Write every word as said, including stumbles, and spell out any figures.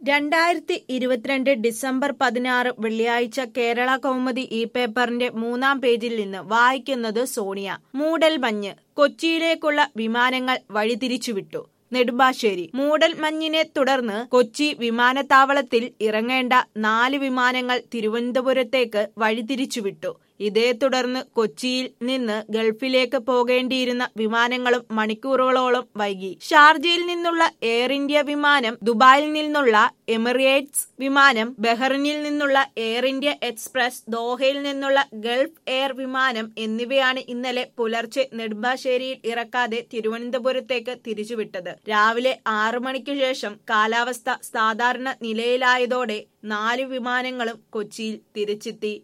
രണ്ടായിരത്തി ഇരുപത്തിരണ്ട് ഡിസംബർ പതിനാറ് വെള്ളിയാഴ്ച കേരള കൗമുദി ഈ പേപ്പറിന്റെ മൂന്നാം പേജിൽ നിന്ന് വായിക്കുന്നത് സോണിയ. മൂടൽമഞ്ഞ്, കൊച്ചിയിലേക്കുള്ള വിമാനങ്ങൾ വഴിതിരിച്ചുവിട്ടു. നെടുമ്പാശ്ശേരി. മൂടൽമഞ്ഞിനെ തുടർന്ന് കൊച്ചി വിമാനത്താവളത്തിൽ ഇറങ്ങേണ്ട നാല് വിമാനങ്ങൾ തിരുവനന്തപുരത്തേക്ക് വഴിതിരിച്ചുവിട്ടു. ഇതേ തുടർന്ന് കൊച്ചിയിൽ നിന്ന് ഗൾഫിലേക്ക് പോകേണ്ടിയിരുന്ന വിമാനങ്ങളും മണിക്കൂറുകളോളം വൈകി. ഷാർജയിൽ നിന്നുള്ള എയർ ഇന്ത്യ വിമാനം, ദുബായിൽ നിന്നുള്ള എമിറേറ്റ്സ് വിമാനം, ബഹ്റിനിൽ നിന്നുള്ള എയർ ഇന്ത്യ എക്സ്പ്രസ്, ദോഹയിൽ നിന്നുള്ള ഗൾഫ് എയർ വിമാനം എന്നിവയാണ് ഇന്നലെ പുലർച്ചെ നെടുമ്പാശ്ശേരിയിൽ ഇറക്കാതെ തിരുവനന്തപുരത്തേക്ക് തിരിച്ചുവിട്ടത്. രാവിലെ ആറു മണിക്ക് ശേഷം കാലാവസ്ഥ സാധാരണ നിലയിലായതോടെ നാല് വിമാനങ്ങളും കൊച്ചിയിൽ തിരിച്ചെത്തി.